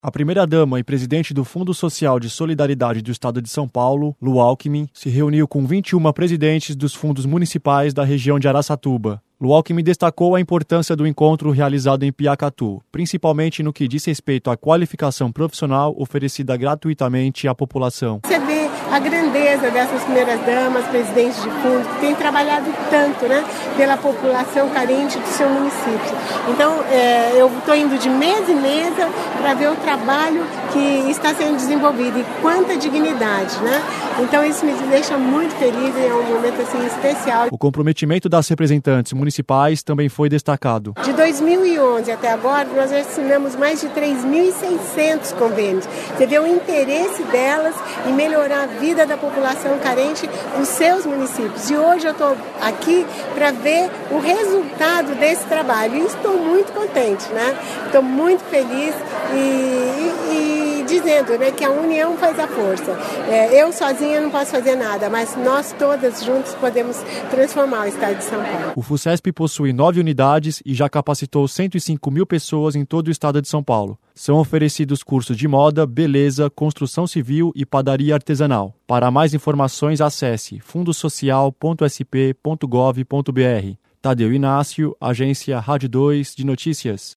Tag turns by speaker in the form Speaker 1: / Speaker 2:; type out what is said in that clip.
Speaker 1: A primeira-dama e presidente do Fundo Social de Solidariedade do Estado de São Paulo, Lu Alckmin, se reuniu com 21 presidentes dos fundos municipais da região de Araçatuba. Lu Alckmin destacou a importância do encontro realizado em Piacatu, principalmente no que diz respeito à qualificação profissional oferecida gratuitamente à população.
Speaker 2: Você vê a grandeza dessas primeiras-damas, presidentes de fundo, que têm trabalhado tanto, pela população carente do seu município. Então, eu estou indo de mesa em mesa para ver o trabalho que está sendo desenvolvido e quanta dignidade, Então, isso me deixa muito feliz e é um momento assim especial.
Speaker 1: O comprometimento das representantes municipais também foi destacado.
Speaker 2: De 2011 até agora, nós assinamos mais de 3.600 convênios. Você vê o interesse delas em melhorar a vida da população carente dos seus municípios. E hoje eu estou aqui para ver o resultado desse trabalho. E estou muito contente, Estou muito feliz e dizendo que a união faz a força. Eu sozinha não posso fazer nada, mas nós todas juntos podemos transformar o estado de São Paulo.
Speaker 1: O FUCESP possui 9 unidades e já capacitou 105.000 pessoas em todo o estado de São Paulo. São oferecidos cursos de moda, beleza, construção civil e padaria artesanal. Para mais informações, acesse fundosocial.sp.gov.br. Tadeu Inácio, Agência Rádio 2 de Notícias.